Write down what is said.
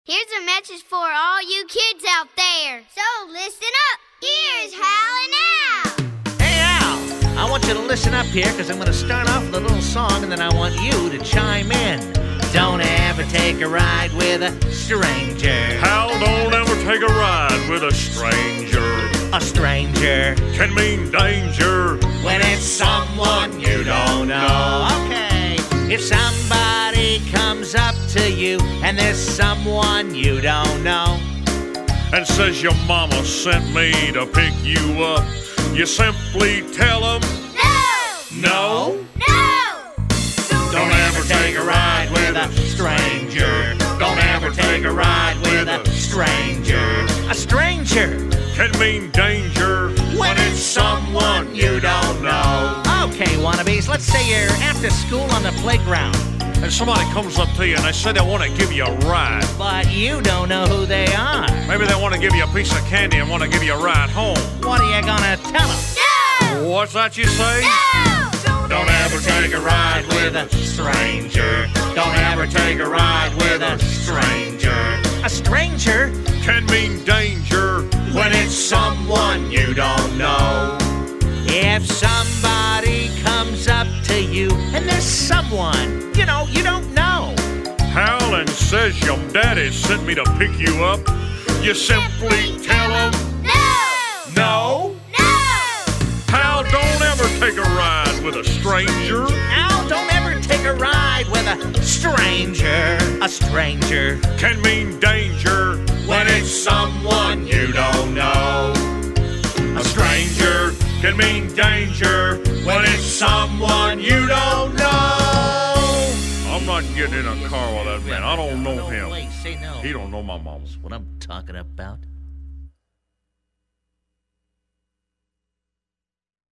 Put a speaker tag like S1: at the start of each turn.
S1: Here's a message for all you kids out there. So listen up. Here's Hal and Al.
S2: Hey, Al, I want you to listen up here because I'm going to start off with a little song and then I want you to chime in. Don't ever take a ride with a stranger.
S3: Hal, don't ever take a ride with a stranger.
S2: A stranger
S3: Can mean danger
S2: when it's someone you don't know. Okay, if somebody comes up to you and there's someone you don't know
S3: and says your mama sent me to pick you up, you simply tell them,
S1: No!
S3: no.
S2: Don't ever take a ride with a stranger. Don't ever take a ride with a stranger. A stranger
S3: Can mean danger
S2: when it's someone you don't know. Okay, wannabes, let's say you're after school on the playground,
S3: and somebody comes up to you and they say they want to give you a ride.
S2: but you don't know who they are.
S3: Maybe they want to give you a piece of candy and want to give you a ride home.
S2: What are you gonna tell them?
S1: No!
S3: What's that you say?
S2: Don't ever take a ride with a stranger. Don't ever take a ride with a stranger. A stranger
S3: Can mean danger
S2: when it's someone you don't know. If somebody comes up to you and there's someone, you don't know.
S3: Hal and says your daddy sent me to pick you up, you simply tell him,
S2: No.
S3: Hal, don't ever take a ride with a stranger.
S2: Al, don't ever take a ride with a stranger. A stranger
S3: Can mean danger
S2: when it's someone you don't know.
S3: A stranger can mean danger
S2: When it's someone you don't know.
S3: I'm not getting in a car with that man. I don't know him.
S2: Say no.
S3: He don't know my mama.
S2: What I'm talking about.